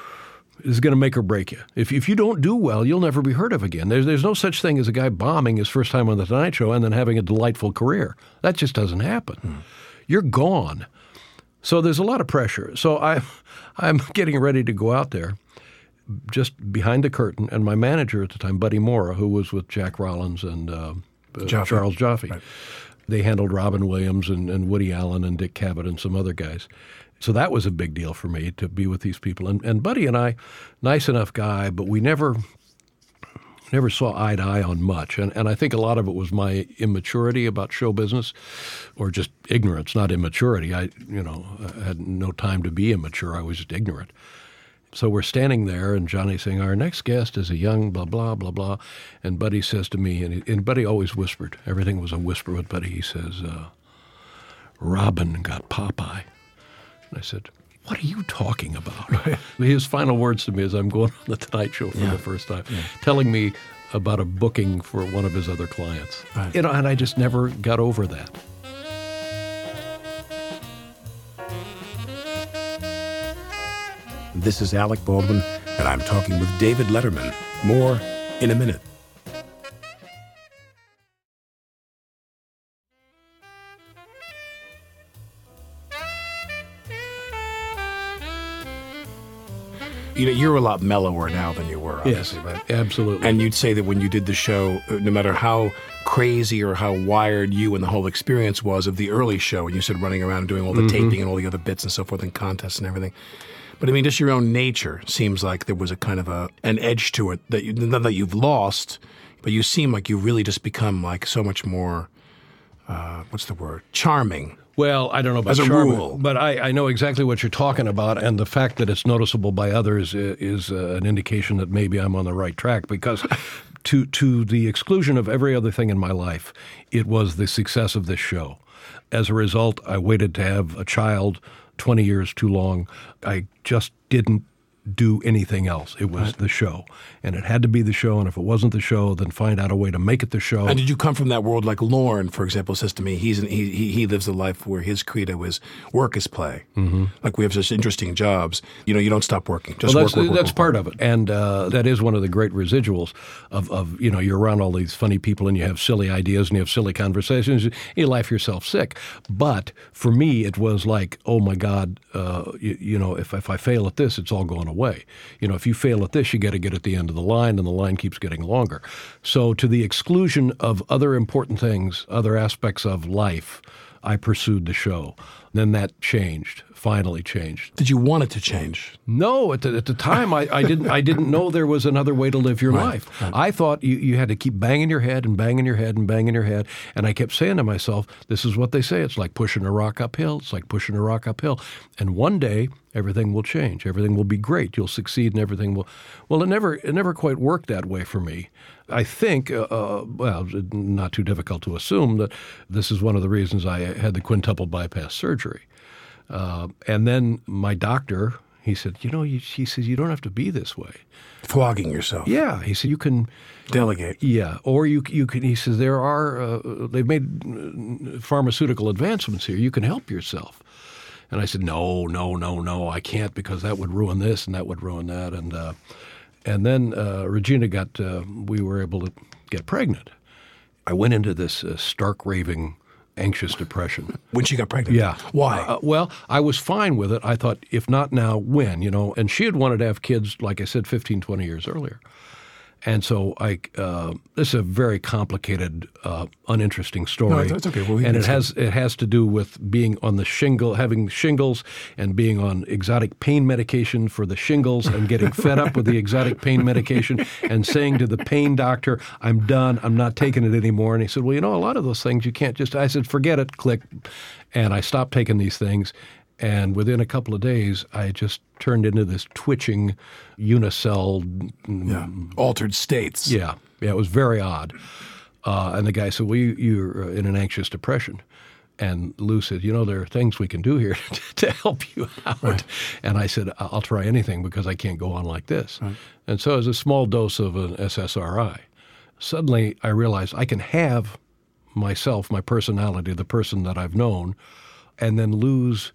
Speaker 3: Is going to make or break you. If if you don't do well, you'll never be heard of again. There's there's no such thing as a guy bombing his first time on the Tonight Show and then having a delightful career. That just doesn't happen. Hmm. You're gone. So there's a lot of pressure. So I, I'm getting ready to go out there just behind the curtain, and my manager at the time, Buddy Mora, who was with Jack Rollins and uh,
Speaker 1: Jaffe.
Speaker 3: Charles Jaffe,
Speaker 1: right.
Speaker 3: They handled Robin Williams and, and Woody Allen and Dick Cavett and some other guys. So that was a big deal for me to be with these people. And, and Buddy and I, nice enough guy, but we never never saw eye to eye on much. And, and I think a lot of it was my immaturity about show business, or just ignorance, not immaturity. I, you know, I had no time to be immature. I was just ignorant. So we're standing there, and Johnny's saying, "Our next guest is a young blah, blah, blah, blah." And Buddy says to me, and, he, and Buddy always whispered. Everything was a whisper with Buddy. He says, uh, "Robin got Popeye." And I said, "What are you talking about?" Right. His final words to me as I'm going on the Tonight Show for
Speaker 1: yeah.
Speaker 3: the first time,
Speaker 1: yeah.
Speaker 3: telling me about a booking for one of his other clients. Right. You know, and I just never got over that.
Speaker 1: This is Alec Baldwin, and I'm talking with David Letterman. More in a minute. You know, you're a lot mellower now than you were, obviously,
Speaker 3: yes,
Speaker 1: right?
Speaker 3: Absolutely.
Speaker 1: And you'd say that when you did the show, no matter how crazy or how wired you and the whole experience was of the early show, and you said running around and doing all the mm-hmm. taping and all the other bits and so forth and contests and everything. But I mean, just your own nature seems like there was a kind of a an edge to it that you, not that you've lost, but you seem like you really just become like so much more, uh, what's the word, charming.
Speaker 3: Well, I don't know about
Speaker 1: As a
Speaker 3: charming,
Speaker 1: rule.
Speaker 3: but I, I know exactly what you're talking about, and the fact that it's noticeable by others is, is uh, an indication that maybe I'm on the right track, because to to the exclusion of every other thing in my life, it was the success of this show. As a result, I waited to have a child twenty years too long. I just didn't do anything else. It was
Speaker 1: right.
Speaker 3: the show. And it had to be the show, and if it wasn't the show, then find out a way to make it the show.
Speaker 1: And did you come from that world? Like Lorne, for example, says to me, he's an, he, he he lives a life where his credo is work is play.
Speaker 3: Mm-hmm.
Speaker 1: Like we have such interesting jobs. You know, you don't stop working. Just
Speaker 3: well, that's,
Speaker 1: work, work, work,
Speaker 3: that's
Speaker 1: work,
Speaker 3: part
Speaker 1: work.
Speaker 3: of it. And uh, that is one of the great residuals of, of, you know, you're around all these funny people and you have silly ideas and you have silly conversations. You laugh yourself sick. But for me, it was like, oh, my God, uh, you, you know, if, if I fail at this, it's all going away. You know, if you fail at this, you got to get at the end of the line, and the line keeps getting longer. So to the exclusion of other important things, other aspects of life, I pursued the show. Then that changed, finally changed.
Speaker 1: Did you want it to change?
Speaker 3: No, at the, at the time, I, I didn't I didn't know there was another way to live your
Speaker 1: Right,
Speaker 3: life.
Speaker 1: right.
Speaker 3: I thought you, you had to keep banging your head and banging your head and banging your head. And I kept saying to myself, this is what they say. It's like pushing a rock uphill. It's like pushing a rock uphill. And one day, everything will change. Everything will be great. You'll succeed and everything will... Well, it never it never quite worked that way for me. I think, uh, uh, well, not too difficult to assume that this is one of the reasons I had the quintuple bypass surgery. Uh, and then my doctor, he said, you know, you, he says, you don't have to be this way.
Speaker 1: Flogging yourself.
Speaker 3: Yeah. He said, you can...
Speaker 1: Delegate.
Speaker 3: Yeah. Or you you can, he says, there are, uh, they've made pharmaceutical advancements here. You can help yourself. And I said, no, no, no, no, I can't, because that would ruin this and that would ruin that. And uh, and then uh, Regina got, uh, we were able to get pregnant. I went into this uh, stark raving anxious depression.
Speaker 1: When she got pregnant?
Speaker 3: Yeah.
Speaker 1: Why?
Speaker 3: Uh, well, I was fine with it. I thought, if not now, when? You know, and she had wanted to have kids, like I said, fifteen, twenty years earlier. And so I, uh, this is a very complicated, uh, uninteresting story.
Speaker 1: No, it's okay. Well, we
Speaker 3: and
Speaker 1: can
Speaker 3: it has it has to do with being on the shingle, having shingles, and being on exotic pain medication for the shingles, and getting fed up with the exotic pain medication, and saying to the pain doctor, "I'm done. I'm not taking it anymore." And he said, "Well, you know, a lot of those things you can't just." I said, "Forget it." Click, and I stopped taking these things. And within a couple of days, I just turned into this twitching unicell.
Speaker 1: Yeah. Altered states.
Speaker 3: Yeah. Yeah, it was very odd. Uh, and the guy said, well, you, you're in an anxious depression. And Lou said, you know, there are things we can do here to help you out.
Speaker 1: Right.
Speaker 3: And I said, I'll try anything because I can't go on like this.
Speaker 1: Right.
Speaker 3: And so it was a small dose of an S S R I. Suddenly, I realized I can have myself, my personality, the person that I've known, and then lose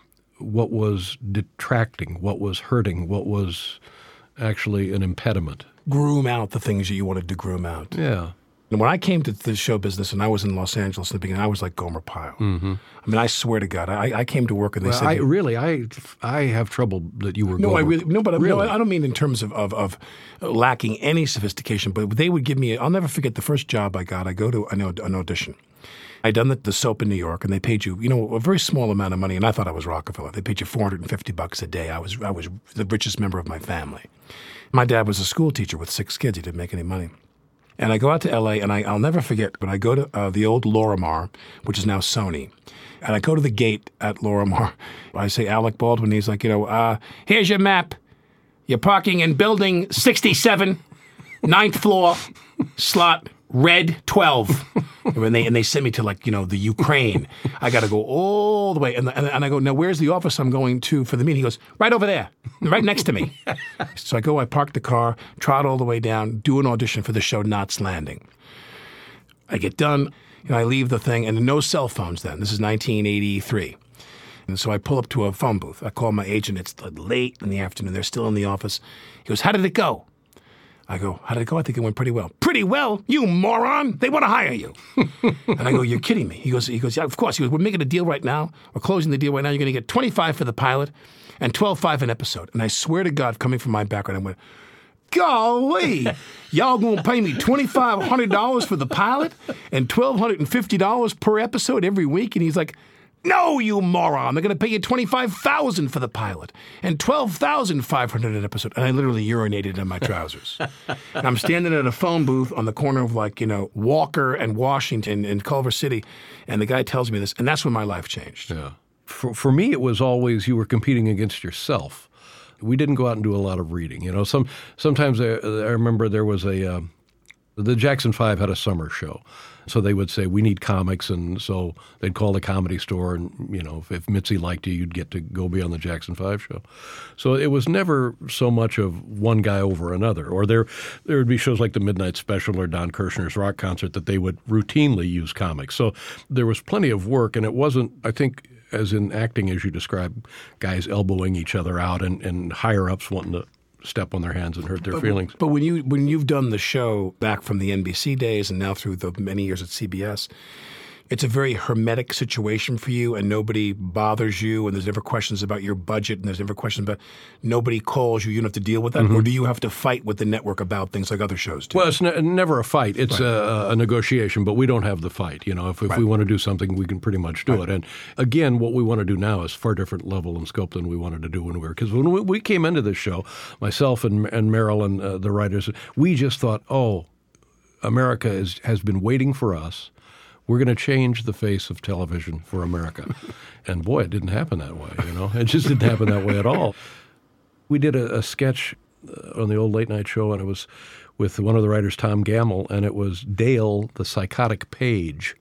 Speaker 3: what was detracting, what was hurting, what was actually an impediment.
Speaker 1: Groom out the things that you wanted to groom out.
Speaker 3: Yeah.
Speaker 1: And when I came to the show business and I was in Los Angeles in the beginning, I was like Gomer Pyle. Mm-hmm. I mean, I swear to God, I, I came to work and they
Speaker 3: Well,
Speaker 1: said,
Speaker 3: I really, I, I have trouble that you were.
Speaker 1: No,
Speaker 3: Gomer.
Speaker 1: I really no, but
Speaker 3: really?
Speaker 1: no, I don't mean in terms of, of of lacking any sophistication. But they would give me. I'll never forget the first job I got. I go to an, an audition. I'd done the, the soap in New York, and they paid you, you know, a very small amount of money. And I thought I was Rockefeller. They paid you four hundred and fifty bucks a day. I was I was the richest member of my family. My dad was a school teacher with six kids. He didn't make any money. And I go out to L A, and I, I'll never forget, but I go to uh, the old Lorimar, which is now Sony. And I go to the gate at Lorimar. I say, Alec Baldwin, he's like, you know, uh, here's your map. You're parking in building sixty-seven, ninth floor, slot red twelve. and, they, and they sent me to, like, you know, the Ukraine. I got to go all the way. And, and, and I go, now, where's the office I'm going to for the meeting? He goes, right over there, right next to me. So I go, I park the car, trot all the way down, do an audition for the show Knots Landing. I get done, and I leave the thing, and no cell phones then. This is nineteen eighty-three. And so I pull up to a phone booth. I call my agent. It's late in the afternoon. They're still in the office. He goes, how did it go? I go, how did it go? I think it went pretty well. Pretty well? You moron. They want to hire you. And I go, you're kidding me. He goes, he goes, yeah, of course. He goes, we're making a deal right now. We're closing the deal right now. You're going to get twenty-five for the pilot and twelve five an episode. And I swear to God, coming from my background, I went, golly, y'all going to pay me twenty-five hundred dollars for the pilot and twelve fifty dollars per episode every week? And he's like, no, you moron. They're going to pay you twenty-five thousand dollars for the pilot and twelve thousand five hundred dollars an episode. And I literally urinated in my trousers. And I'm standing at a phone booth on the corner of, like, you know, Walker and Washington in Culver City. And the guy tells me this. And that's when my life changed.
Speaker 3: Yeah. For, for me, it was always you were competing against yourself. We didn't go out and do a lot of reading. You know, some sometimes I, I remember there was a uh, The Jackson Five had a summer show. So they would say, we need comics, and so they'd call the Comedy Store, and, you know, if, if Mitzi liked you, you'd get to go be on the Jackson Five show. So it was never so much of one guy over another. Or there there would be shows like the Midnight Special or Don Kirshner's Rock Concert that they would routinely use comics. So there was plenty of work, and it wasn't, I think, as in acting, as you described, guys elbowing each other out and, and higher-ups wanting to step on their hands and hurt their
Speaker 1: but,
Speaker 3: feelings.
Speaker 1: But when, you, when you've done the show back from the N B C days and now through the many years at C B S, it's a very hermetic situation for you, and nobody bothers you, and there's never questions about your budget, and there's never questions about nobody calls you. You don't have to deal with that, mm-hmm. or do you have to fight with the network about things like other shows do?
Speaker 3: Well, it's ne- never a fight. It's
Speaker 1: right.
Speaker 3: a, a negotiation, but we don't have the fight. You know, if, if right. we want to do something, we can pretty much do right. it. And again, what we want to do now is far different level and scope than we wanted to do when we were. Because when we, we came into this show, myself and, and Meryl and uh, the writers, we just thought, oh, America is, has been waiting for us. We're going to change the face of television for America. And boy, it didn't happen that way, you know. It just didn't happen that way at all. We did a, a sketch on the old late night show, and it was with one of the writers, Tom Gamble, and it was Dale, the psychotic page.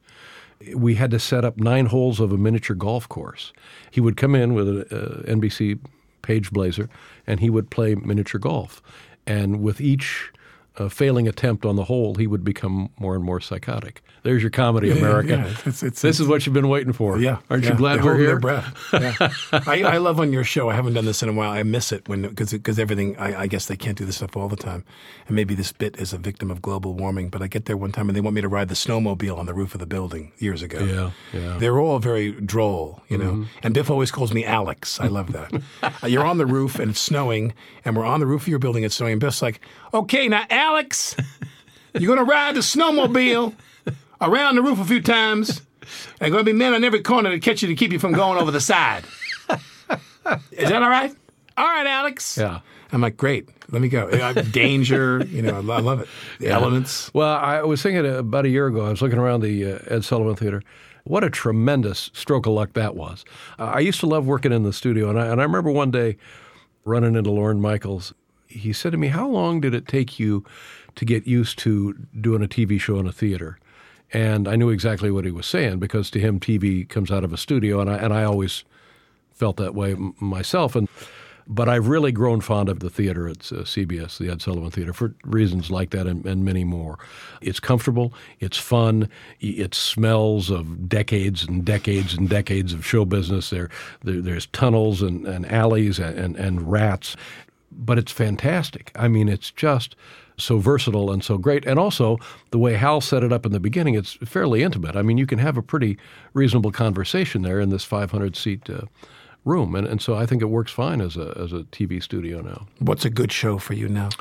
Speaker 3: We had to set up nine holes of a miniature golf course. He would come in with an uh, N B C page blazer, and he would play miniature golf. And with each uh, failing attempt on the hole, he would become more and more psychotic. There's your comedy,
Speaker 1: yeah,
Speaker 3: America.
Speaker 1: Yeah, yeah. It's, it's,
Speaker 3: this
Speaker 1: it's,
Speaker 3: is what you've been waiting for.
Speaker 1: Yeah,
Speaker 3: Aren't
Speaker 1: yeah.
Speaker 3: you glad
Speaker 1: They're
Speaker 3: we're here?
Speaker 1: Their breath. Yeah. I, I love on your show. I haven't done this in a while. I miss it when because because everything. I, I guess they can't do this stuff all the time, and maybe this bit is a victim of global warming. But I get there one time and they want me to ride the snowmobile on the roof of the building years ago.
Speaker 3: Yeah, yeah.
Speaker 1: They're all very droll, you know.
Speaker 3: Mm-hmm.
Speaker 1: And Biff always calls me Alex. I love that. uh, you're on the roof and it's snowing, and we're on the roof of your building. It's snowing, and Biff's like, "Okay, now Alex, you're gonna ride the snowmobile around the roof a few times. And going to be men on every corner to catch you to keep you from going over the side. Is that all right? All right, Alex."
Speaker 3: Yeah.
Speaker 1: I'm like, great. Let me go. Danger, you know, I love it. The
Speaker 3: yeah.
Speaker 1: elements.
Speaker 3: Well, I was thinking about a year ago, I was looking around the uh, Ed Sullivan Theater. What a tremendous stroke of luck that was. Uh, I used to love working in the studio, and I, and I remember one day running into Lorne Michaels. He said to me, "How long did it take you to get used to doing a T V show in a theater?" And I knew exactly what he was saying, because to him, T V comes out of a studio, and I and I always felt that way m- myself. And but I've really grown fond of the theater at uh, C B S, the Ed Sullivan Theater, for reasons like that and, and many more. It's comfortable, it's fun, it smells of decades and decades and decades of show business. There, there there's tunnels and, and alleys and, and, and rats, but it's fantastic. I mean, it's just so versatile and so great. And also, the way Hal set it up in the beginning, it's fairly intimate. I mean, you can have a pretty reasonable conversation there in this five hundred seat uh, room. And, and so I think it works fine as a as a T V studio now.
Speaker 1: What's a good show for you now?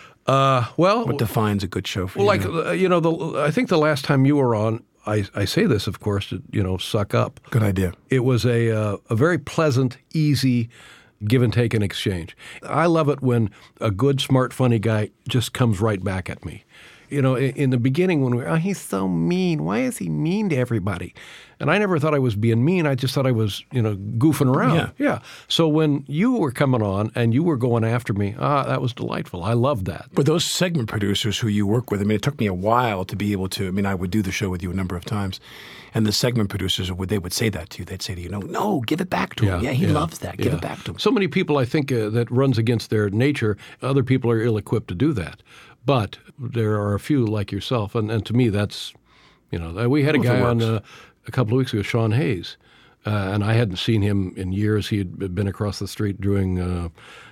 Speaker 3: Uh, well,
Speaker 1: what defines a good show for
Speaker 3: well,
Speaker 1: you?
Speaker 3: Like,
Speaker 1: now?
Speaker 3: Uh, you know, the, I think the last time you were on, I, I say this, of course, to, you know, suck up.
Speaker 1: Good idea.
Speaker 3: It was a uh, a very pleasant, easy give and take and exchange. I love it when a good, smart, funny guy just comes right back at me. You know, in, in the beginning when we were, oh, he's so mean. Why is he mean to everybody? And I never thought I was being mean. I just thought I was, you know, goofing around.
Speaker 1: Yeah.
Speaker 3: yeah. So when you were coming on and you were going after me, ah, that was delightful. I loved that.
Speaker 1: But those segment producers who you work with, I mean, it took me a while to be able to, I mean, I would do the show with you a number of times. And the segment producers, would they would say that to you. They'd say to you, no, no, give it back to him. Yeah, he yeah, loves that. Give
Speaker 3: yeah.
Speaker 1: it back to him.
Speaker 3: So many people, I think, uh, that runs against their nature. Other people are ill-equipped to do that. But there are a few like yourself. And, and to me, that's, you know, we had a
Speaker 1: well,
Speaker 3: guy on uh, a couple of weeks ago, Sean Hayes. Uh, and I hadn't seen him in years. He had been across the street doing, uh,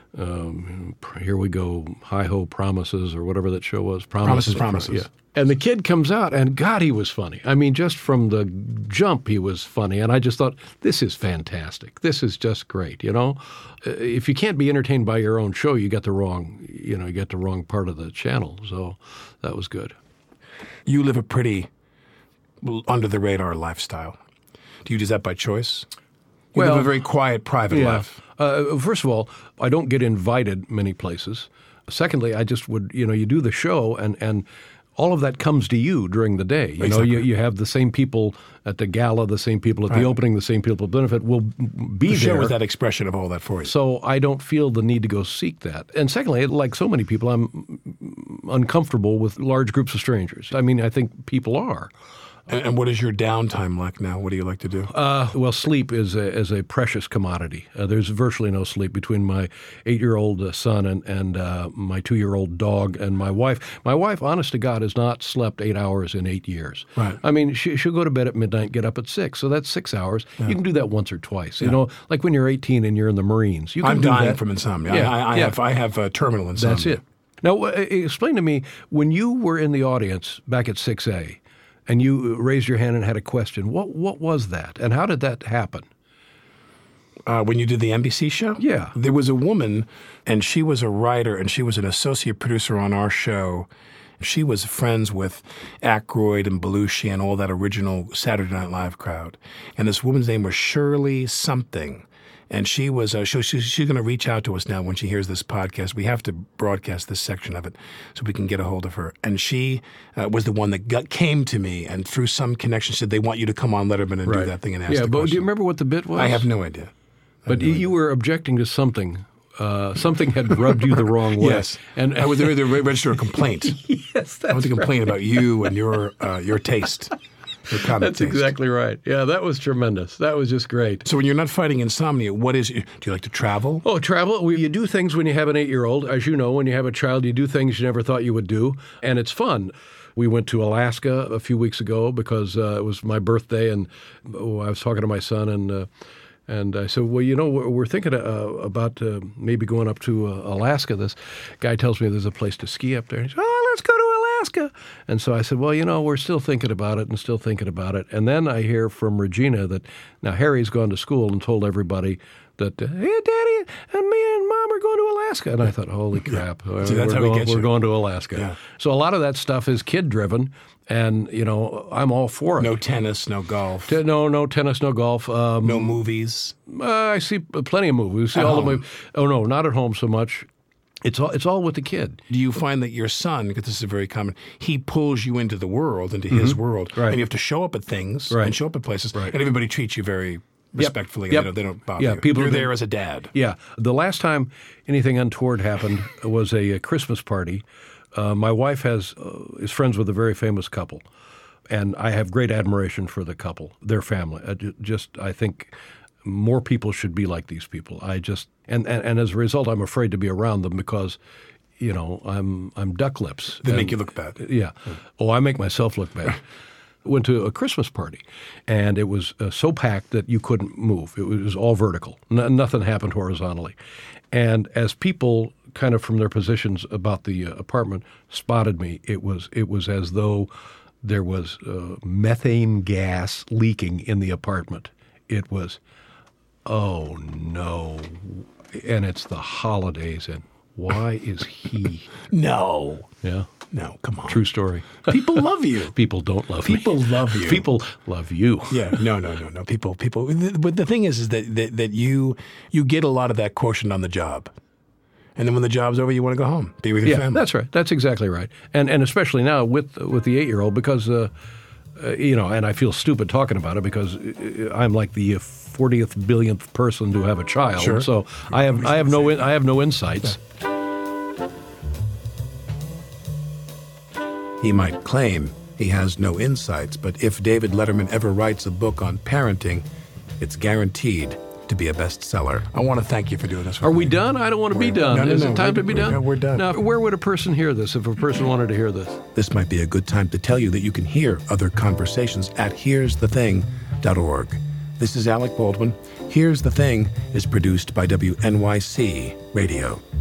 Speaker 3: um, here we go, Hi-Ho Promises or whatever that show was.
Speaker 1: Promises, Promises. Promises.
Speaker 3: Yeah. And the kid comes out, and God, he was funny. I mean, just from the jump, he was funny. And I just thought, this is fantastic. This is just great, you know? If you can't be entertained by your own show, you got the wrong, you know, you got the wrong part of the channel. So that was good.
Speaker 1: You live a pretty under-the-radar lifestyle. Do you do that by choice? You
Speaker 3: well,
Speaker 1: live a very quiet, private
Speaker 3: yeah.
Speaker 1: life.
Speaker 3: Uh, first of all, I don't get invited many places. Secondly, I just would, you know, you do the show and, and all of that comes to you during the day. You
Speaker 1: exactly.
Speaker 3: know, you, you have the same people at the gala, the same people at
Speaker 1: right.
Speaker 3: the opening, the same people at the benefit will be
Speaker 1: the
Speaker 3: there.
Speaker 1: show is that expression of all that for you.
Speaker 3: So I don't feel the need to go seek that. And secondly, like so many people, I'm uncomfortable with large groups of strangers. I mean, I think people are.
Speaker 1: And, and what is your downtime like now? What do you like to do?
Speaker 3: Uh, well, sleep is a, is a precious commodity. Uh, there's virtually no sleep between my eight-year-old uh, son and, and uh, my two-year-old dog and my wife. My wife, honest to God, has not slept eight hours in eight years.
Speaker 1: Right.
Speaker 3: I mean, she, she'll go to bed at midnight, get up at six, so that's six hours.
Speaker 1: Yeah.
Speaker 3: You can do that once or twice.
Speaker 1: Yeah.
Speaker 3: You know, like when you're eighteen and you're in the Marines. You can
Speaker 1: I'm
Speaker 3: do
Speaker 1: dying
Speaker 3: that.
Speaker 1: from insomnia.
Speaker 3: Yeah,
Speaker 1: I, I,
Speaker 3: yeah.
Speaker 1: have, I have uh, terminal insomnia.
Speaker 3: That's it. Now, uh, explain to me, when you were in the audience back at six A, and you raised your hand and had a question, what what was that, and how did that happen?
Speaker 1: Uh, when you did the N B C show?
Speaker 3: Yeah.
Speaker 1: There was a woman, and she was a writer, and she was an associate producer on our show. She was friends with Aykroyd and Belushi and all that original Saturday Night Live crowd. And this woman's name was Shirley something. And she was, uh, she, she, she's going to reach out to us now when she hears this podcast. We have to broadcast this section of it so we can get a hold of her. And she uh, was the one that got, came to me and through some connection said they want you to come on Letterman and
Speaker 3: Right.
Speaker 1: do that thing and ask
Speaker 3: Yeah,
Speaker 1: the
Speaker 3: but
Speaker 1: question.
Speaker 3: do you remember what the bit was?
Speaker 1: I have no idea.
Speaker 3: But
Speaker 1: no
Speaker 3: you
Speaker 1: idea.
Speaker 3: were objecting to something. Uh, something had rubbed you the wrong way.
Speaker 1: Yes,
Speaker 3: and
Speaker 1: I was there to register a complaint.
Speaker 3: yes, that's
Speaker 1: I want to complain
Speaker 3: right.
Speaker 1: about you and your uh, your taste, your comic
Speaker 3: That's
Speaker 1: taste.
Speaker 3: exactly right. Yeah, that was tremendous. That was just great.
Speaker 1: So when you're not fighting insomnia, what is? Do you like to travel?
Speaker 3: Oh, travel. Well, you do things when you have an eight-year-old. As you know, when you have a child, you do things you never thought you would do, and it's fun. We went to Alaska a few weeks ago because uh, it was my birthday, and oh, I was talking to my son, and uh, and I said, well, you know, we're, we're thinking uh, about uh, maybe going up to uh, Alaska. This guy tells me there's a place to ski up there. And he says, oh, let's go to Alaska. And so I said, well, you know, we're still thinking about it and still thinking about it. And then I hear from Regina that now Harry's gone to school and told everybody that, uh, hey, Daddy, and me and Mom are going to Alaska. And I thought, holy crap,
Speaker 1: See,
Speaker 3: we're,
Speaker 1: that's how we
Speaker 3: going,
Speaker 1: get
Speaker 3: we're
Speaker 1: you.
Speaker 3: going to Alaska.
Speaker 1: Yeah.
Speaker 3: So a lot of that stuff is kid-driven, and, you know, I'm all for it.
Speaker 1: No tennis, no golf,
Speaker 3: T- No, no tennis, no golf. Um,
Speaker 1: no movies.
Speaker 3: uh, I see plenty of movies. We see
Speaker 1: At
Speaker 3: all
Speaker 1: home.
Speaker 3: the movies. Oh, no, not at home so much. It's all it's all with the kid.
Speaker 1: Do you find that your son, because this is very common, he pulls you into the world, into his world,
Speaker 3: Right.
Speaker 1: and you have to show up at things
Speaker 3: Right.
Speaker 1: and show up at places,
Speaker 3: Right.
Speaker 1: and everybody treats you very respectfully.
Speaker 3: Yep.
Speaker 1: They, don't, they don't bother
Speaker 3: Yeah,
Speaker 1: you.
Speaker 3: people
Speaker 1: You're
Speaker 3: do-
Speaker 1: there as a dad.
Speaker 3: Yeah. The last time anything untoward happened was a, a Christmas party. Uh, my wife has uh, is friends with a very famous couple, and I have great admiration for the couple, their family. I ju- just I think more people should be like these people. I just and, and, and as a result, I'm afraid to be around them because, you know, I'm I'm duck lips.
Speaker 1: They
Speaker 3: And-
Speaker 1: make you look bad.
Speaker 3: Yeah. Oh, I make myself look bad. Went to a Christmas party, and it was uh, so packed that you couldn't move. It was all vertical. N- nothing happened horizontally. And as people kind of from their positions about the uh, apartment spotted me, it was it was as though there was uh, methane gas leaking in the apartment. It was, oh no. And it's the holidays, and why is he?
Speaker 1: No.
Speaker 3: Yeah.
Speaker 1: No, come on.
Speaker 3: True story.
Speaker 1: People love you.
Speaker 3: People don't love
Speaker 1: People
Speaker 3: me.
Speaker 1: love you.
Speaker 3: People love you.
Speaker 1: Yeah, no, no, no, no. People, people. But the thing is, is that, that that you you get a lot of that quotient on the job, and then when the job's over, you want to go home, be with your
Speaker 3: Yeah,
Speaker 1: family.
Speaker 3: that's right. That's exactly right. And and especially now with with the eight-year-old because, uh, uh, you know, and I feel stupid talking about it because uh, I'm like the fortieth billionth person to have a child.
Speaker 1: Sure.
Speaker 3: So I have I have no in, I have no insights.
Speaker 1: He might claim he has no insights, but if David Letterman ever writes a book on parenting, it's guaranteed to be a bestseller. I want to thank you for doing this with
Speaker 3: Are we
Speaker 1: me.
Speaker 3: done? I don't want to be
Speaker 1: We're-
Speaker 3: done.
Speaker 1: no, no,
Speaker 3: Is
Speaker 1: no,
Speaker 3: it time
Speaker 1: we're-
Speaker 3: to be
Speaker 1: we're-
Speaker 3: done?
Speaker 1: we're done.
Speaker 3: Now, where would a person hear this if a person wanted to hear this?
Speaker 1: This might be a good time to tell you that you can hear other conversations at here's the thing dot org. This is Alec Baldwin. Here's the Thing is produced by W N Y C Radio.